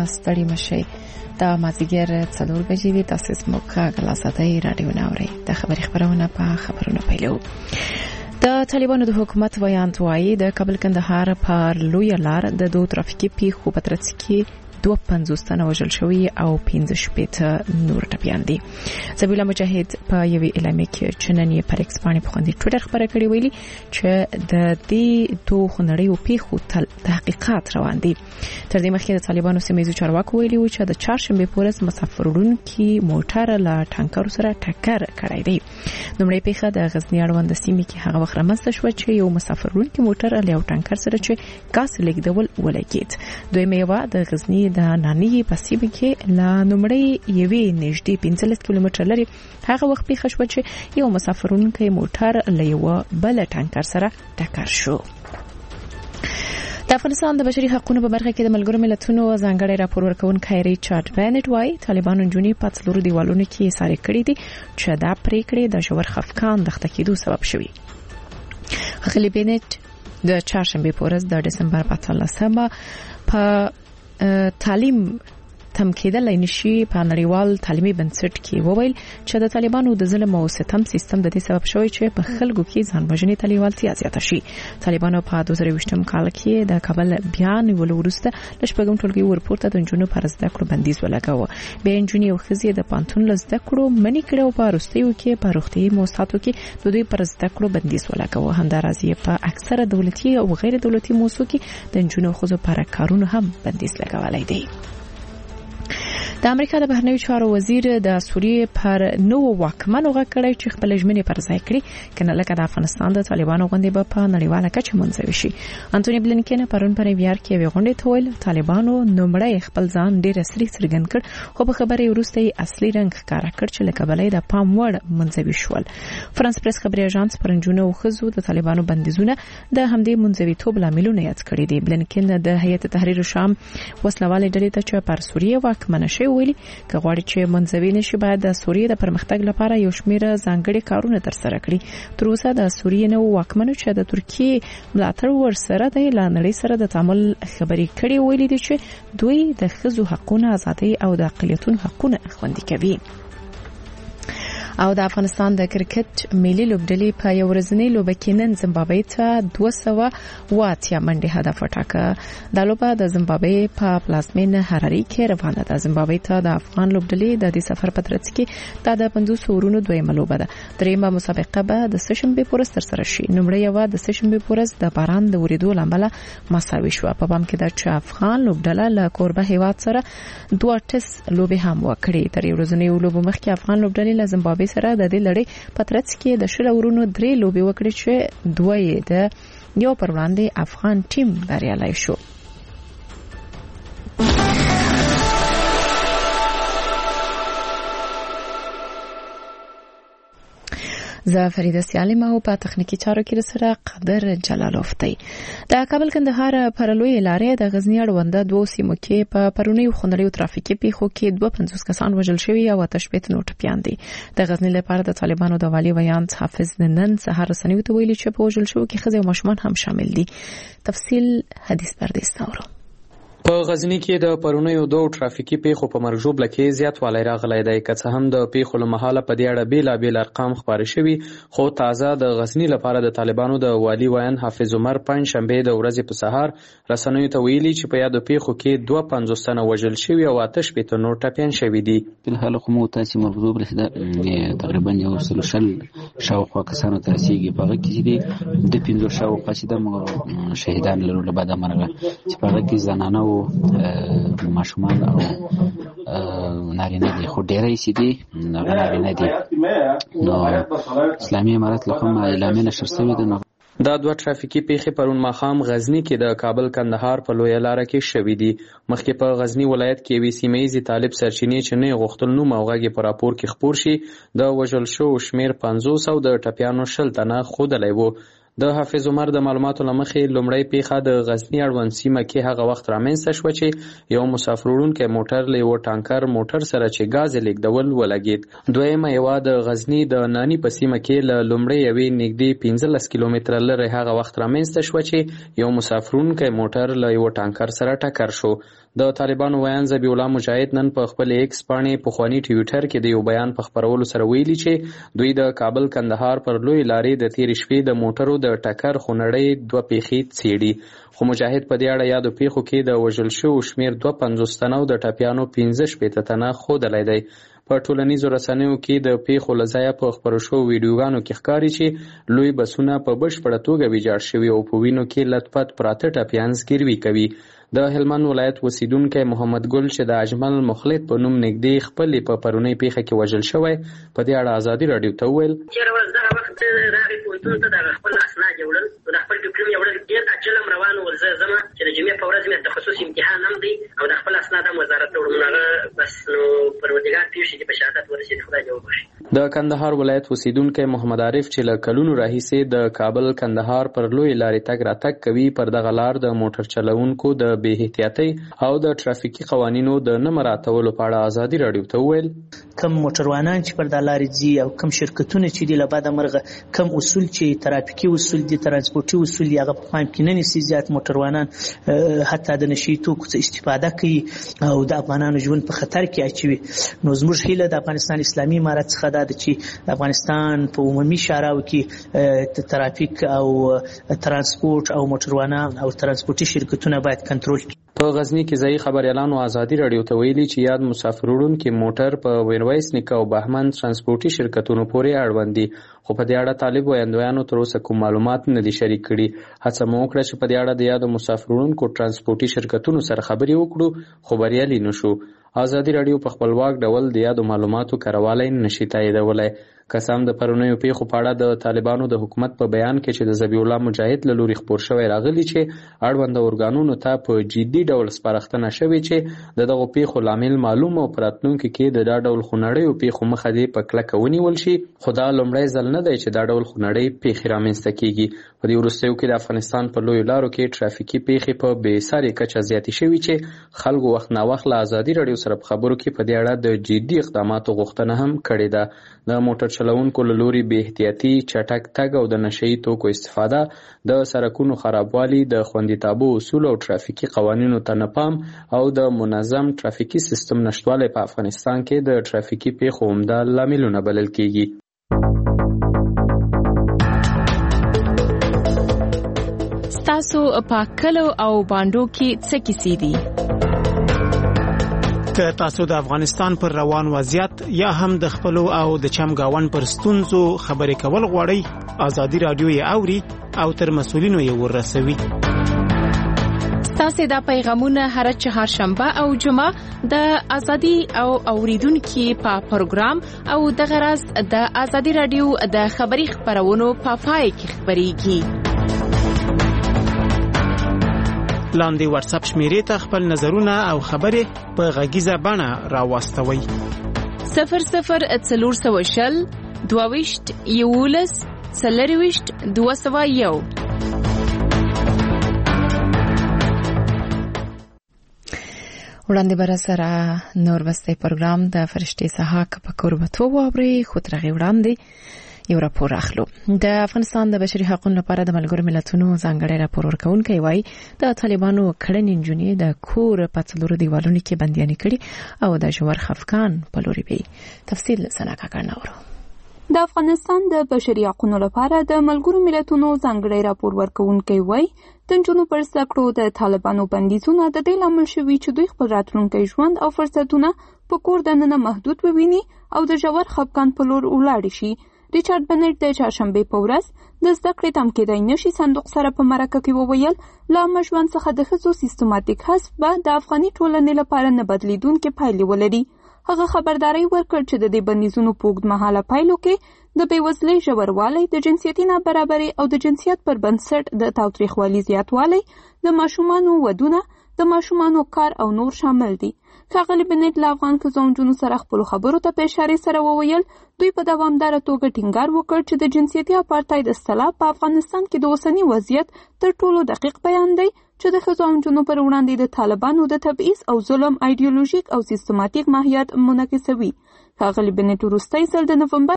ستړي مشئ. دا مازدیګر 4 بجې دي. تاسو زموږ غلاساتۍ رادیو ناورئ. د خبري خبرونه په خبرونو پیلو. د طالبانو د حکومت ویاند وایي د کابل کندهار پر لویه لار د دوه ترافیکي پیښو په ترڅ کې 52 تنه وژل شوي او 15 نور ټپیان دي. زبیلا مجاهد په یوې اعلامیه کې چې نن یې پر ایکس باندې په خوندي ټویټر خبره کړې ویلي چې د دې دوه خنړیو پیښو تحقیقات روان دي. تر دې مخکې د طالبانو سیمه ییزو چارواکو ویلي و چې د چهارشنبه په ورځ مسافر وړونکي موټر له ټانکر سره ټکر کړی دی. نومړی پیښه د غزنی اړوند سیمه کې هغه وخت رامنځته شوه چې یو مسافر وړونکي موټر له یو ټانکر سره چې ګاز لیږدول ولګېد. دویمه یو د غزنی د نانی په سیمه کې لا نومړی یوې نږدې 15 کیلومتر لري هغه وخت پیښه شوه چې یو مسافر وړونکي موټر له یو بل ټانکر سره ټکر شو. د افغانستان د بشري حقوقو په برخه کې د ملګرو ملتونو ځانګړی راپور ورکونکي ریچارډ بینټ وايي طالبانو جونی په څلورو دیوالونو کې ساري کړی دي چې دا پریکړې د ژور خفقان د ختکېدو سبب شوي. خلی بینټ د چهارشنبه په ورځ د دسمبر 14 په تعلیم تم کېدل نشي په نړیوال تعلیمي بنسټ کې وویل چې د طالبانو د ظلم او ستم سیستم د دې سبب شوی چې په خلکو کې ځان وژنې تلیوالتیا زیاته شي. طالبانو په 2020 کال کې د کابل بیان ولورسته لشپږم ټولګي ورپورته د جنونو پر زده کړو بندیز ولګاوه. بیا جنونی او خزي د پانتون لزده کړو منی کړو په روستیو کې په روغتي موسساتو کې د دوی پر زده کړو بندیز ولګاوه. همدارازي په اکثره دولتي او غیر دولتي موسسو کې د جنونو خزو پر کارونو هم بندیز لګولای دی. د امریکا د بهرنیو چارو وزیر د سوریې پر نو واکمنو غکړی چې خپل ژمنې پر ځای کړي کنه لکه د افغانستان د طالبانو غونډې په نړیواله کچه منځوي شي. انټونی بلینکن پرون پر ویار کې وی غونډې ته ویل طالبانو نومړی خپل ځان ډیر سری څرګند کړ خو په خبرې وروسته اصلي رنګ ښکارا کړ چې لکه بلې د پام وړ منځوي شول. فرانس پریس خبري اژانس پرنجونه او خزو د طالبانو بندیزونه د همدې منځوي توب لاملونه یاد کړی دي. بلینکن د هیئت تحریر شام وسلواله ډلې ته چې پر سوریې واکمنه شي ویلي که غواړي چې منځوي نشي باید د سوریې د پرمختګ لپاره یو شمېر ځانګړي کارونه ترسره کړي. تر اوسه د سوریې نو واکمنو چې د ترکیې ملاتړ ورسره د اعلانړي سره د تعامل خبري کړي ویلي دي چې دوی د ښځو حقوقونه ازادي او د اقلیتونو حقوقونه خوندي کوي. او د افغانستان د کرکټ ملي لوبډلې په یو ورځنۍ لوبه کې نن زیمبابوې ته 280 منډې هدف وټاکه. د لوبه د زیمبابوې په پلازمینه هراري کې روانه ده. زیمبابوې ته د افغان لوبډلې د دې سفر په ترڅ کې د 500 ورونو دویمه لوبه ده. دریمه مسابقه به د سشنبه پورس تر سره شي. نومړی یو د سشنبه پورس د باران د وریدو لامل مساوي شو. په بام کې د افغان لوبډله له کوربه هیواد سره 2 ټس لوبه هم وکړي. تر یو ورځنۍ لوبه مخکې افغان لوبډلې له زیمبابوې سره د دې لړۍ په ترڅ کې د شل ورونو 3 لوبې وکړي چې دوه یې د یو پر وړاندې افغان ټیم بریالي شو. زه فریده سیالم او په تخنیکی چارو کې سره قدر جلالوف دی. د کابل کندهار پر لوی لارې د غزنی اړوند دوه سیمو کې په پرونی خنړیو ترافیکي پیښو کې 52 کسان وژل شوي او 8 نور ټپیان دي. د غزنی لپاره د طالبانو د والی ویاند حافظ نن سهار رسنیو ته ویلي چې په وژل شوو کې ښځې او ماشومان هم شامل دي. تفصیل حدیث پردیس نورو. په غزنی کې د پرونیو دوه ترافیکي پیښو په مرجو بلکې زیاتوالی راغلی دی. که څه هم د پیښو له مهاله په دې اړه بیلابیل ارقام خپاره شوي خو تازه د غزنی لپاره د طالبانو د والی ویاند حافظ عمر پنجشنبه د ورځې په سهار رسنیو ته ویلي چې په یادو پیښو کې 52 تنه وژل شوي او 8 نور ټپیان شوي دي. په حال خو مو تاسو مرغوب رسیده تقریبا یو سل شاوخوا کسانو ته رسیږي. په هغه کې دي د 15 شاوخوا چې د شهیدان لرو له بعد مرغه چې په هغه کې زنانه او ماشومان او نارینه دي خو ډیرې سي دي نارینه دي. نو اسلامي امارات له کومه اعلان نشر شوی دی. دا دوه ترافیکي پیښې پرون ماښام غزنی کې د کابل کندهار په لویه لار کې شوې دي. مخکې په غزنی ولایت کې وی سیمایي طالب سرچینې چې نه غوښتل نو موغه په راپور کې خبر شي د وژل شو شمیر 500 او د ټپیانو 60 تنه خودلای وو. د حافظ عمر د معلوماتو لمخې لومړی پیښه د غزنی اړوند سیمه کې هغه وخت رامنځته شوه چې یو مسافر وړونکی موټر له یو ټانکر موټر سره چې ګاز لیږدول ولګېد. دویمه یو د غزنی د نانی په سیمه کې له لومړی یوې نږدې 15 کیلومتر لرې هغه وخت رامنځته شوه چې یو مسافر وړونکی موټر له یو ټانکر سره ټکر شو. د طالبانو ویان ذبیح الله مجاهد نن په خپل ایکس باندې پخوانی ټویټر کې د یو بیان په خپرولو سره ویلي چې دوی د کابل کندهار پر لوی لارې د تیر شپې د موټرو د ټکر خونړۍ 2 پیښې څېړي خو مجاهد په دې اړه یادو پیښو کې د وژل شوو شمیر 250 تنه او د ټپیانو 15 تنه ښودلی دی. په ټولنیزو رسنیو کې د پیښو له ځایه په خپرو شوو ویډیوګانو کې ښکاري چې لوی بسونه په بشپړه توګه ویجاړ شوي او په وینو کې لتپت پراته ټپیان زګیروي کوي. د هلمند ولایت اوسیدونکی محمد ګل چې د اجمل مخلص په نوم نږدې خپلې په پرونۍ پیښه کې وژل شوی په دې اړه ازادي راډیو ته وویل چېرې ورځ دغه وخت راغی پوهنتون ته د خپل اسناد یوړل د خپل ډیپلوم یوړل ډېر عجل هم روان ول زه ځمه چې د جمعې په ورځ مې تخصص امتحان هم دی او د خپل اسناد هم وزارت ته وړم هغه بس نو پروردګار پېښې دې په شهادت ورسېد خدای دې وبخښي. د کندهار ولایت اوسیدونکی محمد عارف چې له کلونو راهیسې د کابل کندهار پر لوی لارې تګ راتګ کوي پر دغه لار د موټر چلوونکو د بې احتیاطۍ او د ترافیکي قوانینو د نه مراعاتولو په اړه ازادي راډیو ته وویل کم موټروانان چې پر د لارې ځي او کم شرکتونه چې دي له بعده مرغه کم اصول چې ترافیکي اصول دي ترانسپورتي اصول دي هغه په پام کې نه نیسي. زیات موټروانان حتی د نشي توکو څخه استفاده کوي او د افغانانو ژوند په خطر کې اچوي. نو زموږ هیله د افغانستان اسلامي امارت څخه دا ده چې د افغانستان په عمومي شاراو کې ترافیک او ترانسپورت او موټروانان او ترانسپورتي شرکتونه باید کنټرول کړي. په غزنی کې ځایي خبریالانو ازادي راډیو ته ویلي چې یاد مسافر وړونکي موټر په ویرویس نیکه او بهمن ترانسپورتي شرکتونو پورې اړوند دي خو په دې اړه طالب ویاندویانو تر اوسه کوم معلومات نه دي شریک کړي. هڅه مو وکړه چې په دې اړه د یادو مسافر وړونکو ترانسپورتي شرکتونو سره خبرې وکړو خو بریالي نشو. ازادي راډیو په خپلواک ډول د یادو معلوماتو کاروالی نشي تاییدولی. قسم د پرونیو پیښو په اړه د طالبانو د حکومت په بیان کې چې د ذبیح الله مجاهد له لوري خپور شوی راغلی چې اړوند ارګانونو ته په جدي ډول سپارښتنه شوې چې دغه پیښو لامل معلوم او پراتلونکو کې د دا ډول خونړیو پیښو مخه دې په کلکه ونیول شي. خو دا لومړی ځل نه دی چې دا ډول خونړۍ پیښې رامنځته کیږي. په دې وروستیو کې د افغانستان په لویو لارو کې ټرافیکي پیښې په بې ساري کچه زیاتې شوي چې خلکو وخت ناوخت له ازادي راډیو سره په خبرو کې په دې اړه د جدي اقداماتو غوښتنه هم کړې ده. د موټر چلوونکو له لوري بې احتیاطي چټک تګ او د نشهیي توکو استفاده د سړکونو خرابوالي د خوندیتابه اصول او ټرافیکي قوانینو ته نه پام او د منظم ټرافیکي سیستم نشتوالی په افغانستان کې د ټرافیکي پیښو عمده لاملونه بلل کیږي. ستاسو په کلو او باندو کې څه کیسې دي؟ که تاسو د افغانستان پر روان وضعیت یا هم د خپلو او د چمګاون پر ستونزو خبرې کول غواړئ ازادي راډیو یې اوري او تر مسؤلینو یې ورسوي. ستاسو دا پیغامونه هر چهارشنبه او جمعه د ازادي او اوریدونکو په پروګرام او د غرض د ازادي راډیو د خبري خبرونو په پای کې خبريږي. لاندې واتس اپ شمیرې ته خپل نظرونه او خبرې په غږیزه بڼه راوستوئ. 0040 22 11 40 201. وړاندې بر سره نور وسته پروګرام د فرشتي سحاق په قربتو ووري خو ترغه وړاندې یو راپور اخلو. د افغانستان د بشري حقوقو لپاره د ملګرو ملتونو ځانګړی راپور ورکونکي وایي د طالبانو کړنې نجونې د کور په څلورو دیوالونو کې بنديانې کړي او د ژور خفقان په لوري وي. تفصیل سناکا کارناورو. د افغانستان د بشري حقوقو لپاره د ملګرو ملتونو ځانګړی راپور ورکونکي وایي د نجونو پر زده د طالبانو بندیزونه د دې لامل شوي چې دوی خپل راتلونکي ژوند او فرصتونه په کور دننه محدود وویني او د ژور خفقان په لور ولاړ شي. ریچارډ بنټ د چهارشنبه په ورځ د زده کړې تم کېدای نشي صندوق سره په مرکه کې وویل لا مژوند څخه د ښځو سیستماتیک حذف به د افغاني ټولنې لپاره نه بدلیدونکې پایلې ولري. هغه خبرداري ورکړ چې د دې بندیزونو په اوږدمهاله پایلو کې د بېوزلۍ ژوروالی، د جنسیتي نابرابرۍ او د جنسیت پر بنسټ د تاوتریخوالي زیاتوالی، د ماشومانو ودونه، د ماشومانو کار او نور شامل دي. ښاغلي بنټ له افغان ښځو او نجونو سره خپلو خبرو ته په اشارې سره وویل دوی په دوامداره توګه ټینګار وکړ چې د جنسیتي اپارټاید اصطلاح په افغانستان کې د اوسني وضعیت تر ټولو دقیق بیان دی چې د ښځو او نجونو پر وړاندې د طالبانو د تبعیض او ظلم ایډیولوژیک او سیستماتیک ماهیت منعکسوي. ښاغلي بنټ وروستی ځل د نومبر